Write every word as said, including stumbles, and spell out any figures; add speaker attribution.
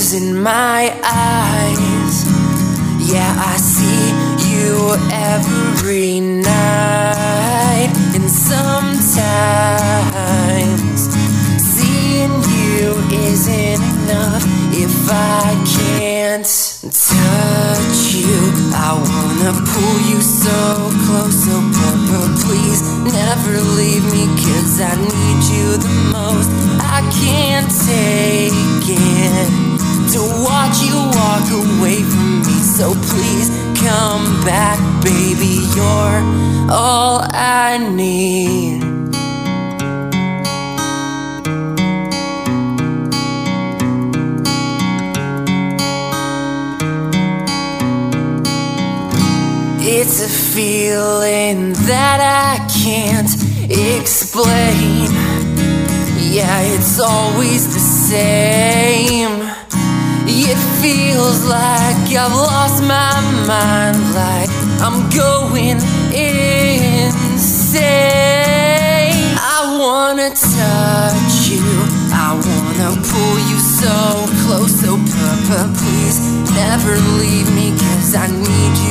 Speaker 1: tears in my eyes. Yeah, I see you every night. And sometimes seeing you isn't enough. If I can't touch you, I wanna pull you so close. So Papa, please never leave me, 'cause I need you the most. I can't take it to watch you walk away from me. So please come back, baby, you're all I need. It's a feeling that I can't explain. Yeah, it's always the same. It feels like I've lost my mind, like I'm going insane. I wanna touch you, I wanna pull you so close. So Papa, please never leave me, 'cause I need you